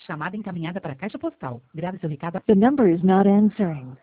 Chamada encaminhada para a caixa postal. Grave seu recado. The number is not answering.